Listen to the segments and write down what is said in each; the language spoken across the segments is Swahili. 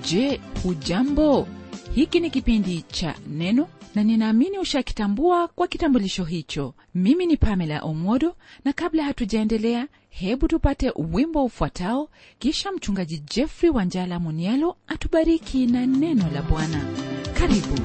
Je, hujambo? Hiki ni kipindi cha Neno na ninaamini ushakitambua kwa kitambulisho hicho. Mimi ni Pamela Omodo, na kabla hatujaendelea, hebu tupate wimbo ufuatao, kisha mchungaji Jeffrey Wanjala Munialo atubariki na neno la Bwana. Karibu.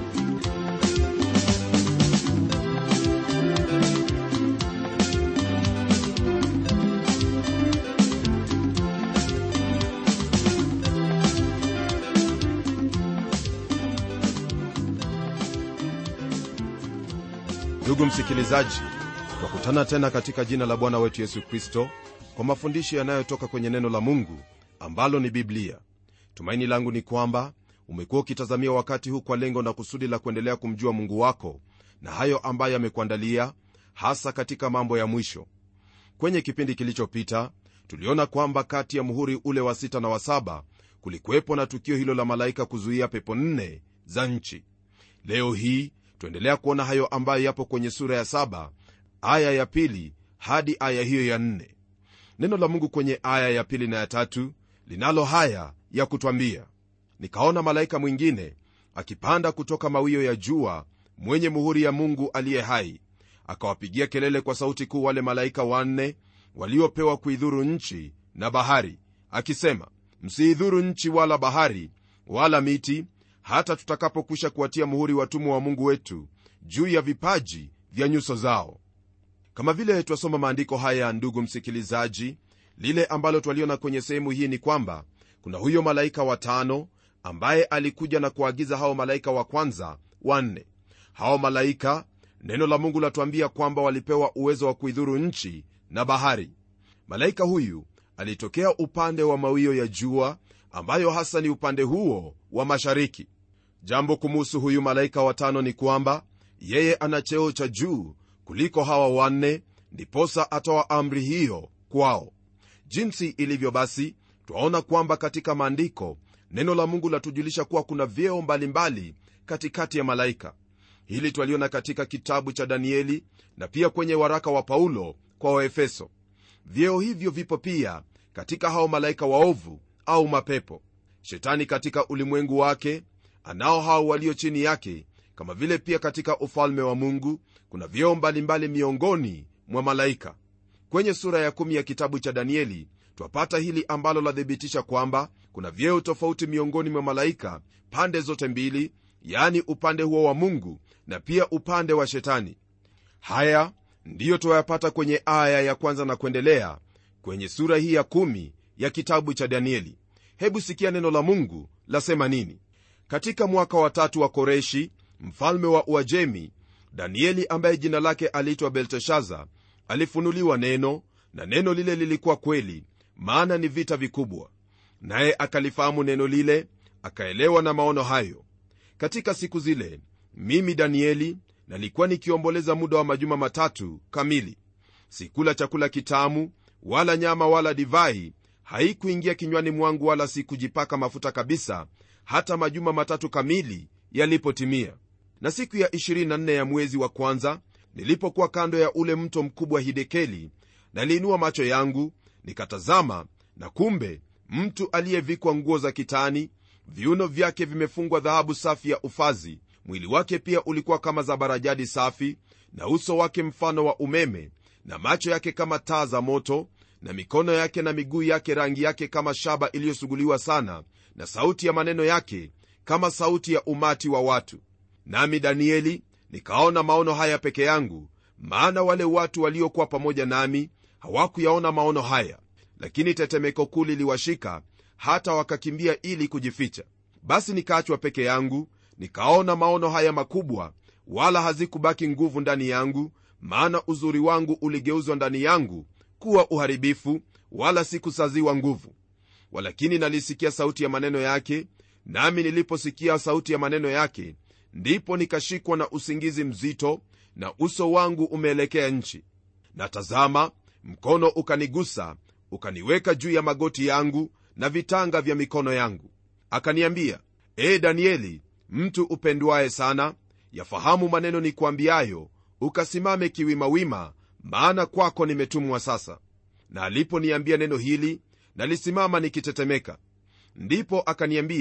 Ndugu msikilizaji, tukutana tena katika jina la Bwana wetu Yesu Kristo kwa mafundisho yanayotoka kwenye neno la Mungu ambalo ni Biblia. Tumaini langu ni kwamba umekuwa ukitazamia wakati huu kwa lengo na kusudi la kuendelea kumjua Mungu wako na hayo ambayo amekuandalia, hasa katika mambo ya mwisho. Kwenye kipindi kilichopita tuliona kwamba kati ya muhuri ule wa 6 na wa 7 kulikuwepo na tukio hilo la malaika kuzuia pepo 4 za nchi. Leo hii tuendelea kuona hayo ambayo yapo kwenye sura ya 7 aya ya 2 hadi aya hiyo ya 4. Neno la Mungu kwenye aya ya 2 na ya 3 linalo haya ya kutwambia: nikaona malaika mwingine akipanda kutoka mawio ya jua, mwenye muhuri ya Mungu aliye hai, akawapigia kelele kwa sauti kuu wale malaika 4 waliopewa kuidhuru nchi na bahari, akisema, msiidhuru nchi wala bahari wala miti, hata tutakapokwisha kuwatia muhuri watumwa wa Mungu wetu juu ya vipaji vya nyuso zao. Kama vile twasoma maandiko haya, ndugu msikilizaji, lile ambalo twaliona kwenye sehemu hii ni kwamba kuna huyo malaika wa 5 ambaye alikuja na kuagiza hao malaika wa kwanza 4. Hao malaika, neno la Mungu latuambia kwamba walipewa uwezo wa kuidhuru nchi na bahari. Malaika huyu alitokea upande wa mawio ya jua, ambayo hasa ni upande huo wa mashariki. Jambo kumuhusu huyu malaika wa 5 ni kwamba yeye ana cheo cha juu kuliko hawa 4, ndiposa atoa amri hiyo kwao. Jinsi ilivyo basi, twaona kwamba katika maandiko neno la Mungu latujulisha kuwa kuna vyeo mbalimbali katikati ya malaika. Hili twaliona katika kitabu cha Danieli na pia kwenye waraka wa Paulo kwa Waefeso. Vyeo hivyo vipo pia katika hao malaika waovu au mapepo. Shetani katika ulimwengu wake anao hao walio chini yake, kama vile pia katika ufalme wa Mungu kuna vyeo mbalimbali miongoni mwa malaika. Kwenye sura ya 10 ya kitabu cha Danieli twapata hili ambalo lathibitisha kwamba kuna vyeo tofauti miongoni mwa malaika pande zote mbili, yani upande huo wa Mungu na pia upande wa Shetani. Haya ndiyo twayapata kwenye aya ya 1 na kuendelea kwenye sura hii ya 10 ya kitabu cha Danieli. Hebu sikia neno la Mungu lasema nini. Katika mwaka wa 3 wa Koreshi mfalme wa Uajemi, Danieli ambaye jina lake aliitwa Belteshaza alifunuliwa neno, na neno lile lilikuwa kweli, maana ni vita vikubwa. Naye akalifahamu neno lile, akaelewa na maono hayo. Katika siku zile mimi Danieli nalikuwa nikiomboleza muda wa majuma 3 kamili. Sikula chakula kitamu wala nyama wala divai haikuingia kinywani mwangu, wala sikujipaka mafuta kabisa, hata majuma 3 kamili yalipotimia. Na siku ya 24 ya mwezi wa kwanza, nilipokuwa kando ya ule mto mkubwa Hidekeli, naliinua macho yangu nikatazama, na kumbe mtu aliyevikwa nguo za kitani, viuno vyake vimefungwa dhahabu safi ya ufazi, mwili wake pia ulikuwa kama zabarajadi safi, na uso wake mfano wa umeme, na macho yake kama taa za moto, na mikono yake na miguu yake rangi yake kama shaba iliyosuguliwa sana, na sauti ya maneno yake kama sauti ya umati wa watu. Nami Danieli nikaona maono haya peke yangu, maana wale watu waliokuwa pamoja nami hawakuyaona maono haya, lakini tetemeko kuu liliwashika hata wakakimbia ili kujificha. Basi nikaachwa peke yangu, nikaona maono haya makubwa, wala hazikubaki nguvu ndani yangu, maana uzuri wangu uligeuzwa ndani yangu kuwa uharibifu, wala sikusaziwa nguvu. Walakini nalisikia sauti ya maneno yake, nami niliposikia sauti ya maneno yake, ndipo nikashikwa na usingizi mzito, na uso wangu umeelekea nchi. Na tazama, mkono ukanigusa, ukaniweka juu ya magoti yangu na vitanga vya mikono yangu. Akaniambia, Danieli, mtu upendwaye sana, yafahamu maneno nikuambiayo, ukasimame kiwimawima, maana kwako nimetumwa sasa. Na aliponiambia neno hili, nalisimama nikitetemeka. Ndipo akaniambia,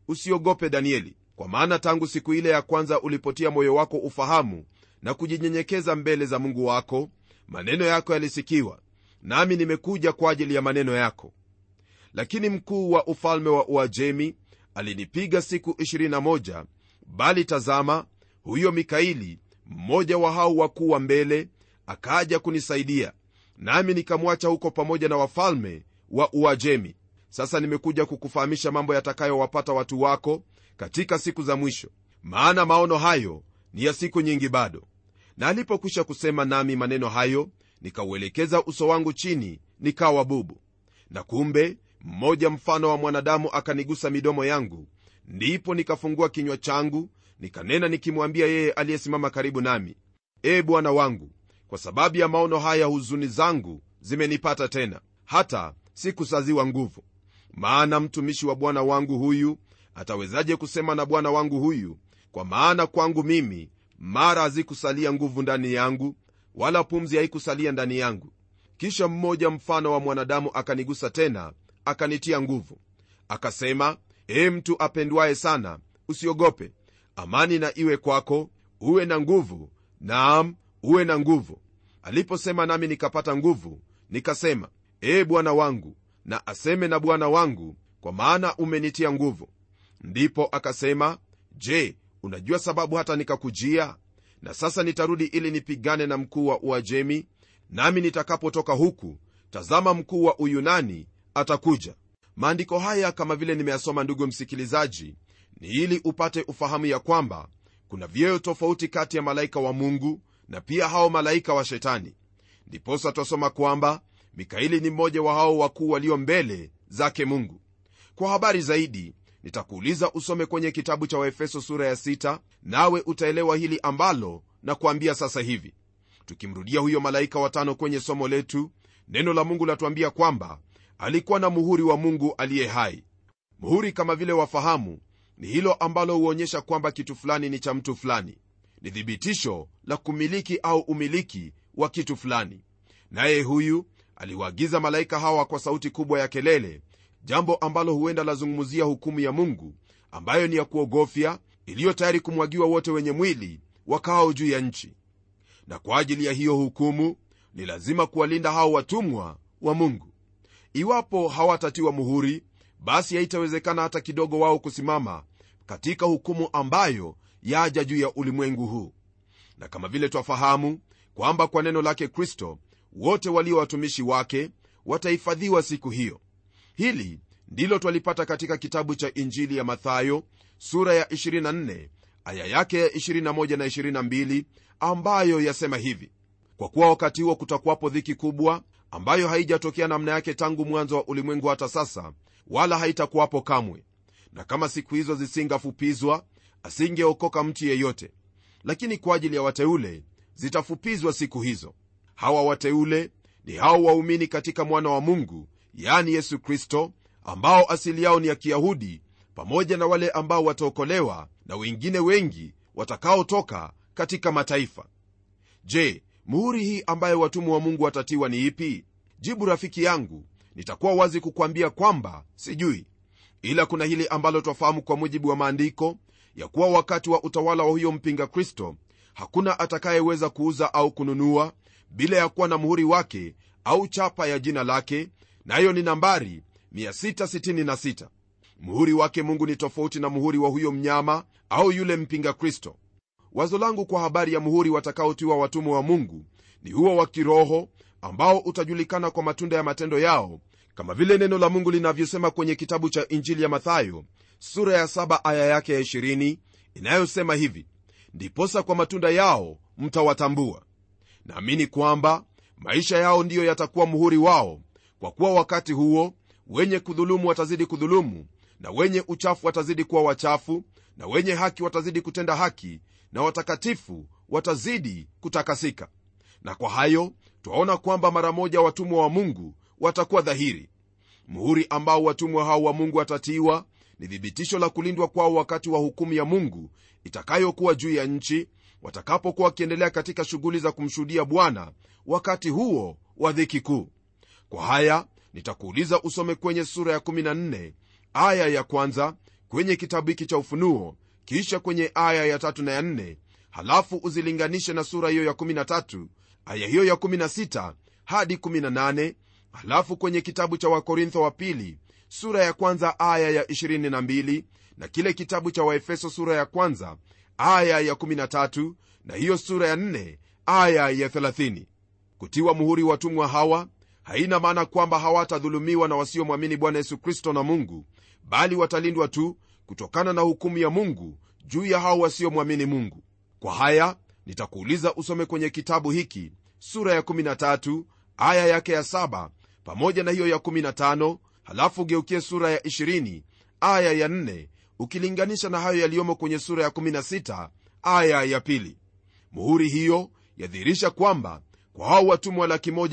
usiogope Danieli, kwa maana tangu siku ile ya kwanza ulipotia moyo wako ufahamu na kujinyenyekeza mbele za Mungu wako, maneno yako yalisikiwa, nami nimekuja kwa ajili ya maneno yako. Lakini mkuu wa ufalme wa Uajemi alinipiga siku 21, bali tazama, huyo Mikaili, mmoja wa hao wakuu wa mbele, akaja kunisaidia, nami nikamwacha huko pamoja na wafalme wa Uajemi. Sasa nimekuja kukufahamisha mambo yatakayowapata watu wako katika siku za mwisho, maana maono hayo ni ya siku nyingi bado. Na alipokwisha kusema nami maneno hayo, nikauelekeza uso wangu chini, nikawa bubu. Na kumbe mmoja mfano wa mwanadamu akanigusa midomo yangu, ndipo nikafungua kinywa changu, nikanena nikimwambia yeye aliyesimama karibu nami, Bwana wangu, kwa sababu ya maono haya huzuni zangu zimenipata tena, hata sikusaziwa nguvu. Maana mtumishi wa bwana wangu huyu atawezaje kusema na bwana wangu huyu? Kwa maana kwangu mimi mara hazikusalia nguvu ndani yangu, wala pumzi haikusalia ndani yangu. Kisha mmoja mfano wa mwanadamu akanigusa tena, akanitia nguvu, akasema, mtu apendwaye sana, usiogope, amani na iwe kwako, uwe na nguvu, naam, uwe na nguvu. Aliposema nami nikapata nguvu, nikasema, Bwana wangu, na aseme na bwana wangu, kwa maana umenitia nguvu. Ndipo akasema, je, unajua sababu hata nikakujia? Na sasa nitarudi ili nipigane na mkuu wa Uajemi, nami nitakapotoka huku, tazama, mkuu wa Uyunani atakuja. Maandiko haya kama vile nimeyasoma, ndugu msikilizaji, ni ili upate ufahamu ya kwamba kuna vyeo tofauti kati ya malaika wa Mungu na pia hao malaika wa Shetani. Ndiposa twasoma kwamba Mikaili ni mmoja wa hao wakuu walio mbele zake Mungu. Kwa habari zaidi nitakuuliza usome kwenye kitabu cha Waefeso sura ya 6, nawe utaelewa hili ambalo na kuambia sasa hivi. Tukimrudia huyo malaika watano kwenye somo letu, neno la Mungu latuambia kwamba alikuwa na muhuri wa Mungu aliye hai. Muhuri, kama vile wafahamu, ni hilo ambalo huonyesha kwamba kitu fulani ni cha mtu fulani. Ni thibitisho la kumiliki au umiliki wa kitu fulani. Naye huyu aliwaagiza malaika hawa kwa sauti kubwa ya kelele, jambo ambalo huenda lazungumzia hukumu ya Mungu ambayo ni ya kuogofya, iliyo tayari kumwagiwa wote wenye mwili wakao juu ya nchi. Na kwa ajili ya hiyo hukumu ni lazima kuwalinda hao watumwa wa Mungu. Iwapo hawatatiwa muhuri, basi haitawezekana hata kidogo wao kusimama katika hukumu ambayo yaja juu ya ulimwengu huu. Na kama vile twafahamu kwamba kwa neno lake Kristo wote walio watumishi wake watahifadhiwa siku hiyo. Hili ndilo twalipata katika kitabu cha Injili ya Mathayo sura ya 24 aya yake ya 21 na 22, ambayo yasema hivi: kwa kuwa wakati huo kutakuwapo dhiki kubwa, ambayo haijatokea namna yake tangu mwanzo wa ulimwengu hata sasa, wala haitakuwapo kamwe. Na kama siku hizo zisingafupizwa, asingeokoka mtu yeyote. Lakini kwa ajili ya wateule zitafupizwa siku hizo. Hawa wateule ni hao waumini katika mwana wa Mungu, yani Yesu Kristo, ambao asili yao ni ya Kiyahudi, pamoja na wale ambao wataokolewa na wengine wengi watakaotoka katika mataifa. Je, muhuri hii ambayo watumwa wa Mungu watatiwa ni ipi? Jibu, rafiki yangu, nitakuwa wazi kukwambia kwamba sijui. Ila kuna hili ambalo twafahamu kwa mujibu wa maandiko, ya kuwa wakati wa utawala wa huyo mpinga Kristo hakuna atakayeweza kuuza au kununua bila ya kuwa na muhuri wake au chapa ya jina lake, nayo ni nambari 666. Muhuri wake Mungu ni tofauti na muhuri wa huyo mnyama au yule mpinga Kristo. Wazo langu kwa habari ya muhuri watakaotiwa watumwa wa Mungu ni huo wa kiroho, ambao utajulikana kwa matunda ya matendo yao, kama vile neno la Mungu linavyosema kwenye kitabu cha Injili ya Mathayo sura ya 7 aya yake ya 20, inayosema hivi: ndiposa kwa matunda yao mtawatambua. Naamini kwamba maisha yao ndiyo yatakuwa muhuri wao, kwa kuwa wakati huo wenye kudhulumu watazidi kudhulumu, na wenye uchafu watazidi kuwa wachafu, na wenye haki watazidi kutenda haki, na watakatifu watazidi kutakasika. Na kwa hayo twaona kwamba mara moja watumwa wa Mungu watakuwa dhahiri. Muhuri ambao watumwa hao wa Mungu watatiwa ni thibitisho la kulindwa kwao wakati wa hukumu ya Mungu itakayokuwa juu ya nchi, watakapokuwa wakiendelea katika shughuli za kumshuhudia Bwana wakati huo wa dhiki kuu. Kwa haya nitakuuliza usome kwenye sura ya 14 aya ya kwanza kwenye kitabu hiki cha Ufunuo, kisha kwenye aya ya 3 na ya 4, halafu uzilinganishe na sura hiyo ya 13 aya hiyo ya 16 hadi 18, halafu kwenye kitabu cha Wakorintho wa pili sura ya kwanza aya ya 22 na kile kitabu cha Waefeso sura ya kwanza aya ya 13 na hiyo sura ya 4 aya ya 30. Kutiwa muhuri watumwa hawa haina maana kwamba hawatadhulumiwa na wasiomwamini Bwana Yesu Kristo na Mungu, bali watalindwa tu kutokana na hukumu ya Mungu juu ya hao wasiomwamini Mungu. Kwa haya nitakuuliza usome kwenye kitabu hiki sura ya 13 aya yake ya 7 pamoja na hiyo ya 15, halafu geukie sura ya 20 aya ya 4 ukilinganisha na hayo yaliyomo kwenye sura ya 16 aya ya 2. Muhuri hiyo yadhihirisha kwamba kwa hao watumwa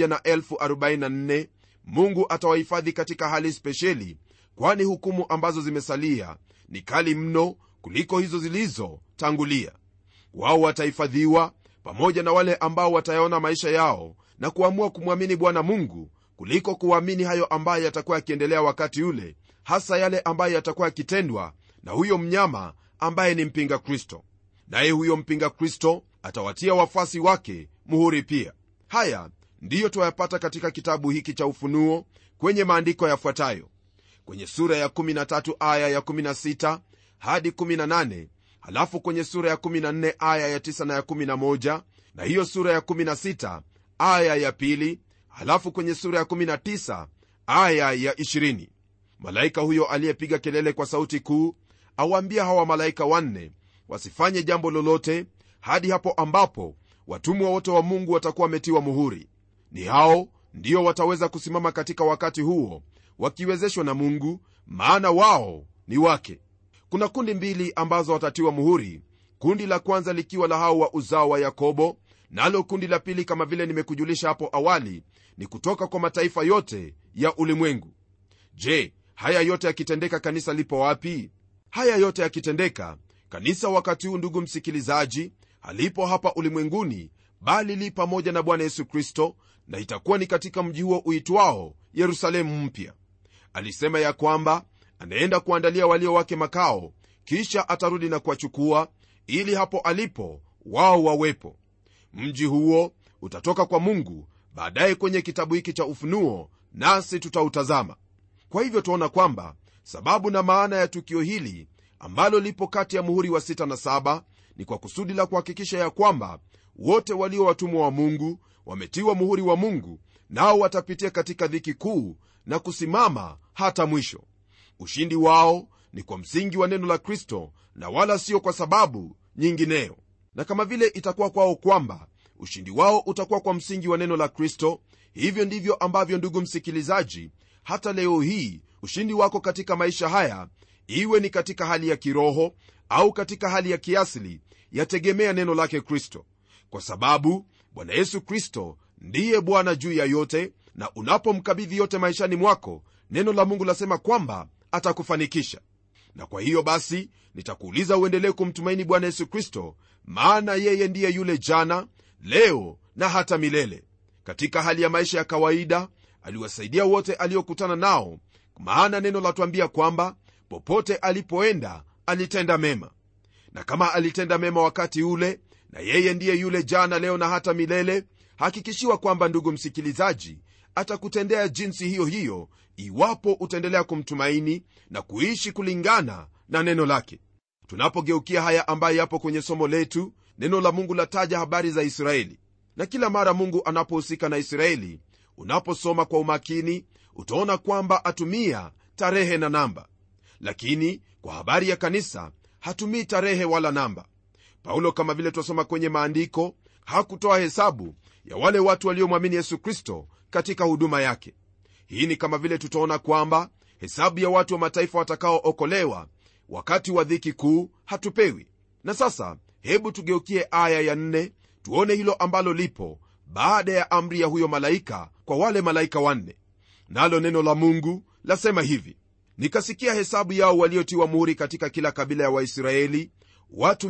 144,000 Mungu atawahifadhi katika hali spesheli, kwani hukumu ambazo zimesalia ni kali mno kuliko hizo zilizotangulia. Wao watahifadhiwa pamoja na wale ambao watayaona maisha yao na kuamua kumwamini Bwana Mungu kuliko kuamini hayo ambayo yatakuwa yakiendelea wakati ule, hasa yale ambayo yatakuwa yakitendwa na huyo mnyama ambaye ni mpinga Kristo. Naye huyo mpinga Kristo atawatia wafuasi wake muhuri pia. Haya ndiyo tuyapata katika kitabu hiki cha Ufunuo kwenye maandiko yafuatayo: kwenye sura ya 13 aya ya 16 hadi 18, halafu kwenye sura ya 14 aya ya 9 na ya 11, na hiyo sura ya 16 aya ya 2, halafu kwenye sura ya 19 aya ya 20. Malaika huyo aliyepiga kelele kwa sauti kuu awaambia hawa malaika 4 wasifanye jambo lolote hadi hapo ambapo watumwa wote wa Mungu watakuwa wametiwa muhuri. Ni hao ndio wataweza kusimama katika wakati huo wakiwezeshwa na Mungu, maana wao ni wake. Kuna kundi mbili ambazo watatiwa muhuri, kundi la kwanza likiwa la hao wa uzao wa Yakobo, nalo kundi la pili kama vile nimekujulisha hapo awali ni kutoka kwa mataifa yote ya ulimwengu. Je, haya yote yakitendeka kanisa lipo wapi? Haya yote yakitendeka kanisa wakati huu, ndugu msikilizaji, halipo hapa ulimwenguni, bali li pamoja na Bwana Yesu Kristo, na itakuwa ni katika mji huo uitwao Yerusalemu mpya. Alisema ya kwamba anaenda kuandalia walio wake makao, kisha atarudi na kuwachukua ili hapo alipo wao wawepo. Mji huo utatoka kwa Mungu baadaye kwenye kitabu hiki cha Ufunuo, nasi tutautazama. Kwa hivyo tuona kwamba sababu na maana ya tukio hili ambalo lipo kati ya muhuri wa 6 na 7 ni kwa kusudi la kuhakikisha ya kwamba wote walio watumwa wa Mungu wametiwa muhuri wa Mungu, nao watapitia katika dhiki kuu na kusimama hata mwisho. Ushindi wao ni kwa msingi wa neno la Kristo na wala sio kwa sababu nyingineyo. Na kama vile itakuwa kwao kwamba ushindi wao utakuwa kwa msingi wa neno la Kristo, hivyo ndivyo ambavyo, ndugu msikilizaji, hata leo hii ushindi wako katika maisha haya, iwe ni katika hali ya kiroho au katika hali ya kiasili, yategemea neno lake Kristo, kwa sababu Bwana Yesu Kristo ndiye Bwana juu ya yote, na unapomkabidhi yote maishani mwako, neno la Mungu lasema kwamba atakufanikisha. Na kwa hiyo basi nitakuuliza uendelee kumtumaini Bwana Yesu Kristo, maana yeye ndiye yule jana, leo na hata milele. Katika hali ya maisha ya kawaida aliwasaidia wote aliokutana nao, maana neno latuambia kwamba popote alipoenda alitenda mema. Na kama alitenda mema wakati ule, na yeye ndiye yule jana, leo na hata milele, hakikishiwa kwamba, ndugu msikilizaji, atakutendea jinsi hiyo hiyo iwapo utaendelea kumtumaini na kuishi kulingana na neno lake. Tunapogeukia haya ambayo yapo kwenye somo letu, neno la Mungu lataja habari za Israeli, na kila mara Mungu anapohusika na Israeli, unaposoma kwa umakini utaona kwamba atumia tarehe na namba. Lakini kwa habari ya kanisa hatumii tarehe wala namba. Paulo, kama vile twasoma kwenye maandiko, hakutoa hesabu ya wale watu waliomwamini Yesu Kristo katika huduma yake. Hii ni kama vile tutaona kwamba hesabu ya watu wa mataifa watakaookolewa wakati wa dhiki kuu hatupewi. Na sasa hebu tugeukie aya ya 4 tuone hilo ambalo lipo baada ya amri ya huyo malaika kwa wale malaika 4. Nalo neno la Mungu lasema hivi: nikasikia hesabu yao waliotiwa muhuri katika kila kabila ya Waisraeli, watu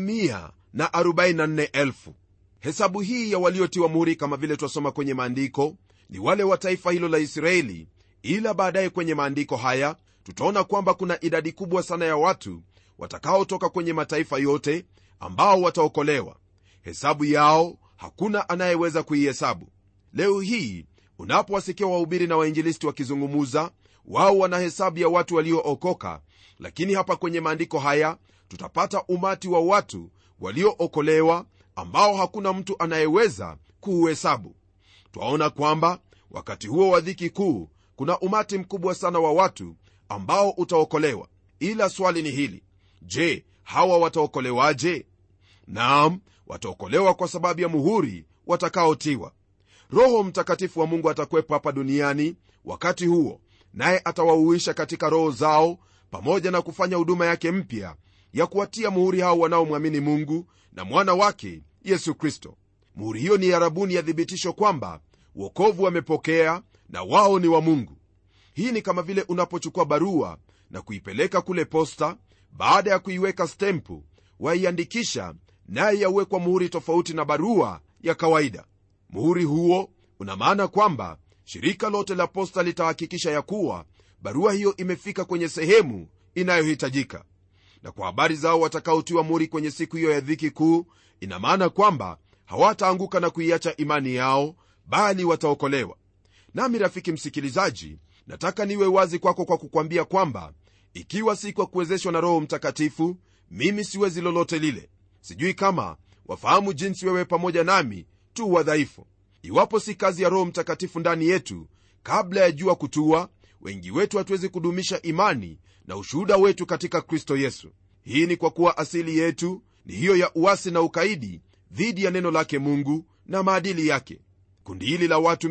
144,000. Hesabu hii ya waliotiwa muhuri, kama vile twasoma kwenye maandiko, ni wale wa taifa hilo la Israeli, ila baadaye kwenye maandiko haya tutaona kwamba kuna idadi kubwa sana ya watu watakaotoka kwenye mataifa yote ambao wataokolewa. Hesabu yao hakuna anayeweza kuihesabu. Leo hii unapowasikia wahubiri na wainjilisti wakizungumuza, wao wana hesabu ya watu waliookoka, lakini hapa kwenye maandiko haya tutapata umati wa watu waliookolewa ambao hakuna mtu anayeweza kuuhesabu. Twaona kwamba wakati huo wa dhiki kuu kuna umati mkubwa sana wa watu ambao utaokolewa. Ila swali ni hili: je, hawa wataokolewaje? Naam, wataokolewa kwa sababu ya muhuri watakaotiwa. Roho Mtakatifu wa Mungu atakuwepo hapa duniani wakati huo, naye atawauisha katika roho zao, pamoja na kufanya huduma yake mpya ya kuwatia muhuri hao wanaomwamini Mungu na mwana wake Yesu Kristo. Muhuri hiyo ni arabuni ya thibitisho kwamba wokovu wamepokea na wao ni wa Mungu. Hii ni kama vile unapochukua barua na kuipeleka kule posta, baada ya kuiweka stempu waiandikisha, naye yawekwa muhuri tofauti na barua ya kawaida. Muhuri huo una maana kwamba shirika lote la posta litahakikisha ya kuwa barua hiyo imefika kwenye sehemu inayohitajika. Na kwa habari zao watakaotiwa muhuri kwenye siku hiyo ya dhiki kuu, ina maana kwamba hawataanguka na kuiacha imani yao, bali wataokolewa. Nami rafiki msikilizaji, nataka niwe wazi kwako kwa kukwambia kwamba ikiwa si kwa kuwezeshwa na Roho Mtakatifu, mimi siwezi lolote lile. Sijui kama wafahamu jinsi wewe pamoja nami tu wadhaifu. Iwapo si kazi ya Roho Mtakatifu ndani yetu, kabla ya jua kutua, wengi wetu hatuwezi kudumisha imani na ushuhuda wetu katika Kristo Yesu. Hii ni kwa kuwa asili yetu ni hiyo ya uasi na ukaidi dhidi ya neno lake Mungu na maadili yake. Kundi hili la watu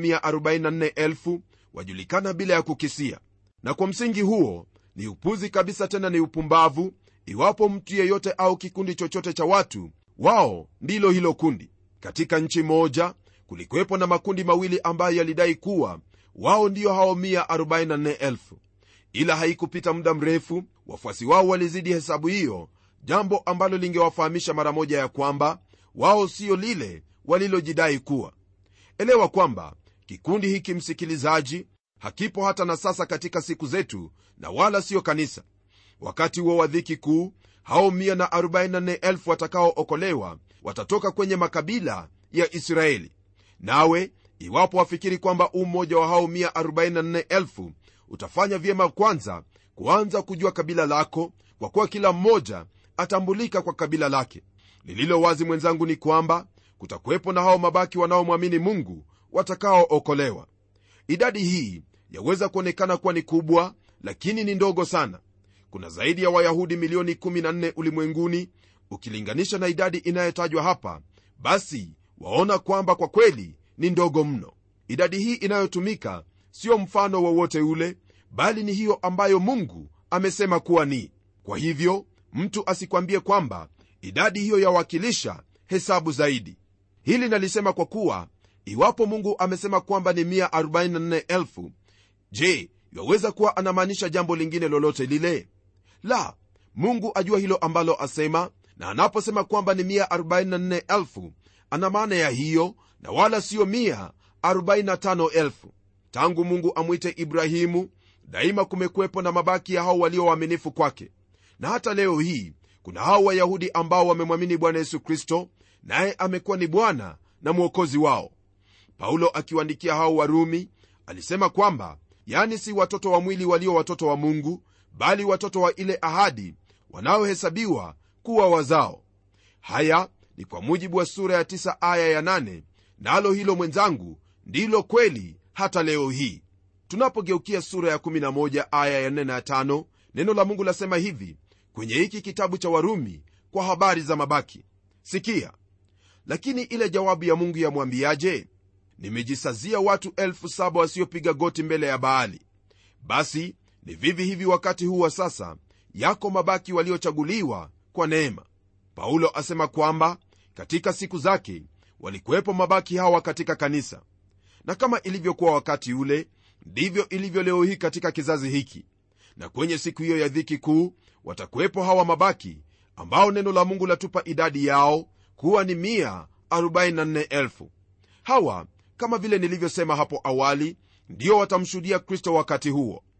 144,000 wajulikana bila ya kukisia, na kwa msingi huo ni upuzi kabisa, tena ni upumbavu iwapo mtu yeyote au kikundi chochote cha watu wao ndilo hilo kundi. Katika nchi moja kulikuwepo na makundi mawili ambayo yalidai kuwa wao ndio hao 144,000, ila haikupita muda mrefu wafuasi wao walizidi hesabu hiyo, jambo ambalo lingewafahamisha mara moja ya kwamba wao sio lile walilojidai kuwa. Elewa kwamba kikundi hiki, msikilizaji, hakipo hata na sasa katika siku zetu, na wala sio kanisa. Wakati huo wa dhiki kuu, hao 144,000 watakaookolewa watatoka kwenye makabila ya Israeli. Nawe iwapo wafikiri kwamba umoja wa hao 144,000 utafanya vyema kwanza kuanza kujua kabila lako, kwa kuwa kila mmoja atambulika kwa kabila lake. Lililo wazi mwenzangu ni kwamba kutakuwepo na hao mabaki wanaomwamini Mungu watakaookolewa. Idadi hii yaweza kuonekana kuwa ni kubwa, lakini ni ndogo sana. Kuna zaidi ya Wayahudi milioni 14 ulimwenguni. Ukilinganisha na idadi inayotajwa hapa, basi waona kwamba kwa kweli ni ndogo mno. Idadi hii inayotumika sio mfano wowote ule, bali ni hiyo ambayo Mungu amesema kuwa ni. Kwa hivyo mtu asikwambie kwamba idadi hiyo yawakilisha hesabu zaidi. Hili nalisema kwa kuwa iwapo Mungu amesema kwamba ni 144,000, je, yaweza kuwa anamaanisha jambo lingine lolote lile? La, Mungu ajua hilo ambalo asema, na anaposema kwamba ni 144,000 ana maana ya hiyo, na wala sio 145,000. Tangu Mungu amwite Ibrahimu, daima kumekuwepo na mabaki ya hao walio waaminifu kwake, na hata leo hii kuna hao Wayahudi ambao wamemwamini Bwana Yesu Kristo, naye amekuwa ni Bwana na Mwokozi wao. Paulo akiwaandikia hao Warumi alisema kwamba yani si watoto wa mwili walio watoto wa Mungu, bali watoto wa ile ahadi wanaohesabiwa kuwa wazao. Haya ni kwa mujibu wa sura ya 9 aya ya 8, nalo hilo mwenzangu ndilo kweli hata leo hii. Tunapogeukia sura ya 11 aya ya 4 na 5, neno la Mungu lasema hivi kwenye hiki kitabu cha Warumi kwa habari za mabaki: sikia, lakini ile jawabu ya Mungu yamwambiaje? Nimejisazia watu 7,000 wasiopiga goti mbele ya Baali. Basi ni vivi hivi wakati huu wa sasa yako mabaki waliochaguliwa kwa neema. Paulo asema kwamba katika siku zake walikuwepo mabaki hawa katika kanisa, na kama ilivyokuwa wakati ule ndivyo ilivyo leo hii katika kizazi hiki. Na kwenye siku hiyo ya dhiki kuu watakuwepo hawa mabaki ambao neno la Mungu latupa idadi yao kuwa ni 144,000. Hawa, kama vile nilivyosema hapo awali, ndio watamshuhudia Kristo wakati huo.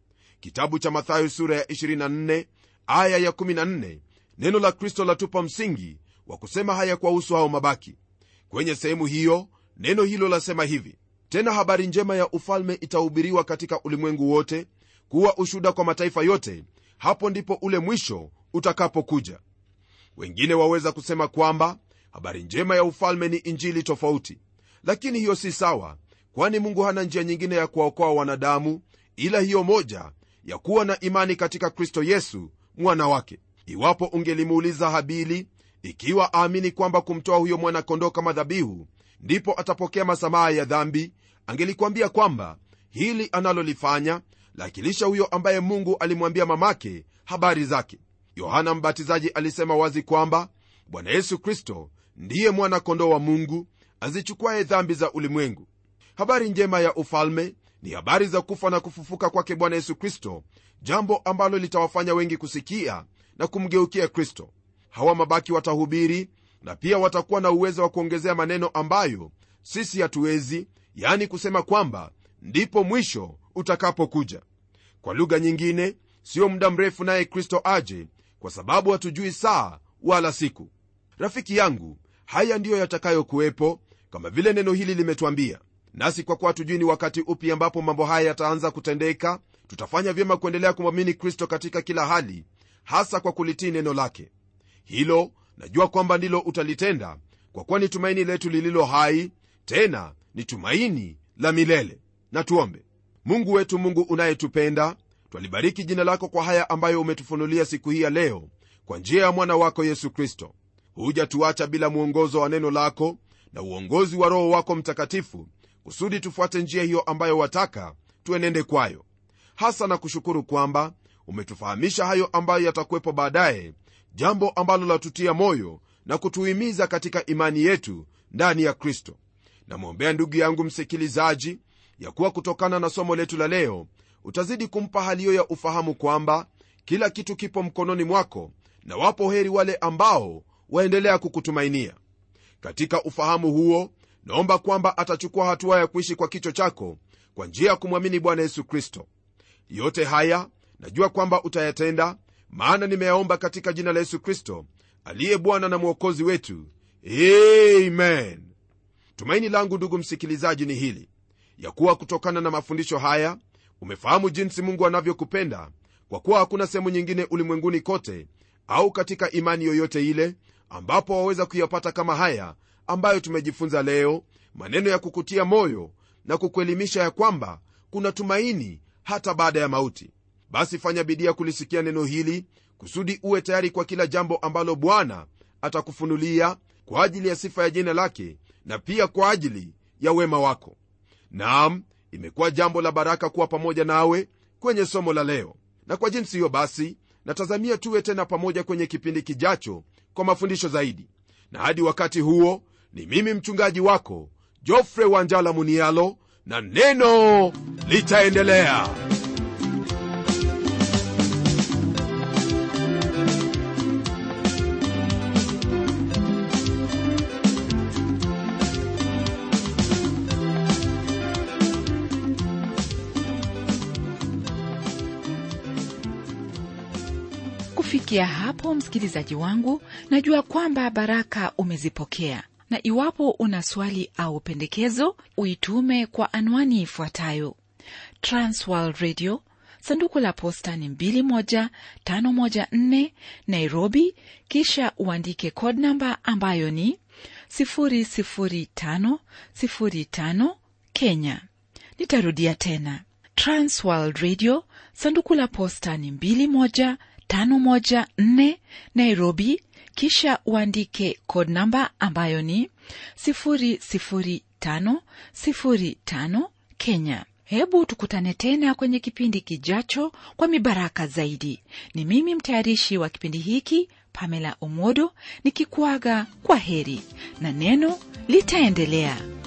kitabu cha Mathayo sura ya 24 aya ya 14, neno la Kristo latupa msingi wa kusema haya kuhusu hao mabaki. Kwenye sehemu hiyo neno hilo lasema hivi: tena habari njema ya ufalme itahubiriwa katika ulimwengu wote kuwa ushuhuda kwa mataifa yote, hapo ndipo ule mwisho utakapokuja. Wengine waweza kusema kwamba habari njema ya ufalme ni injili tofauti, lakini hiyo si sawa, kwani Mungu hana njia nyingine ya kuwaokoa wanadamu ila hiyo moja ya kuwa na imani katika Kristo Yesu mwana wake. Iwapo ungelimuuliza Habili ikiwa aamini kwamba kumtoa huyo mwana kondoo kama dhabihu ndipo atapokea masamaha ya dhambi, angelikwambia kwamba hili analolifanya lakilisha huyo ambaye Mungu alimwambia mamake habari zake. Yohana Mbatizaji alisema wazi kwamba Bwana Yesu Kristo ndiye mwana kondoo wa Mungu azichukuaye dhambi za ulimwengu. Habari njema ya ufalme ni habari za kufa na kufufuka kwake Bwana Yesu Kristo, jambo ambalo litawafanya wengi kusikia na kumgeukia Kristo. Hawa mabaki watahubiri na pia watakuwa na uwezo wa kuongezea maneno ambayo sisi hatuwezi, yani kusema kwamba ndipo mwisho utakapokuja. Kwa lugha nyingine, sio muda mrefu naye Kristo aje, kwa sababu hatujui saa wala siku. Rafiki yangu, haya ndiyo yatakayokuwepo kama vile neno hili limetuambia. Nasi kwa kuwa hatujui ni wakati upi ambapo mambo haya yataanza kutendeka, tutafanya vyema kuendelea kumwamini Kristo katika kila hali, hasa kwa kulitii neno lake. Hilo najua kwamba ndilo utalitenda, kwa kuwa ni tumaini letu lililo hai, tena ni tumaini la milele. Na tuombe. Mungu wetu, Mungu unayetupenda, twalibariki jina lako kwa haya ambayo umetufunulia siku hii ya leo kwa njia ya mwana wako Yesu Kristo. Hujatuacha bila mwongozo wa neno lako na uongozi wa Roho wako Mtakatifu, kusudi tufuate njia hiyo ambayo wataka tuenende kwayo. Hasa na kushukuru kwamba umetufahamisha hayo ambayo yatakuwepo baadaye, jambo ambalo latutia moyo na kutuhimiza katika imani yetu ndani ya Kristo. Namwombea ndugu yangu msikilizaji ya kuwa kutokana na somo letu la leo utazidi kumpa hali hiyo ya ufahamu kwamba kila kitu kipo mkononi mwako, na wapo heri wale ambao waendelea kukutumainia. Katika ufahamu huo, naomba kwamba atachukua hatua ya kuishi kwa kicho chako kwa njia ya kumwamini Bwana Yesu Kristo. Yote haya najua kwamba utayatenda, maana nimeyaomba katika jina la Yesu Kristo aliye Bwana na Mwokozi wetu. Amen. Tumaini langu ndugu msikilizaji ni hili, ya kuwa kutokana na mafundisho haya umefahamu jinsi Mungu anavyokupenda, kwa kuwa hakuna sehemu nyingine ulimwenguni kote au katika imani yoyote ile ambapo waweza kuyapata kama haya ambayo tumejifunza leo, maneno ya kukutia moyo na kukuelimisha ya kwamba kuna tumaini hata baada ya mauti. Basi fanya bidii ya kulisikia neno hili kusudi uwe tayari kwa kila jambo ambalo Bwana atakufunulia kwa ajili ya sifa ya jina lake na pia kwa ajili ya wema wako. Naam, imekuwa jambo la baraka kuwa pamoja nawe kwenye somo la leo, na kwa jinsi hiyo basi natazamia tuwe tena pamoja kwenye kipindi kijacho kwa mafundisho zaidi. Na hadi wakati huo, ni mimi mchungaji wako Geoffrey Wanjala Munialo, na neno litaendelea. Kufikia hapo, msikilizaji wangu, najua kwamba baraka umezipokea, na iwapo una swali au pendekezo, uitume kwa anwani ifuatayo: Transworld Radio, sanduku la posta ni 21514 Nairobi, kisha uandike code number ambayo ni 00505 Kenya. Nitarudia tena: Transworld Radio, sanduku la posta ni 21514 Nairobi, kisha uandike code number ambayo ni 00505 Kenya. Hebu tukutane tena kwenye kipindi kijacho kwa mibaraka zaidi. Ni mimi mtayarishi wa kipindi hiki Pamela Omodo nikikuaga kwa heri, na neno litaendelea.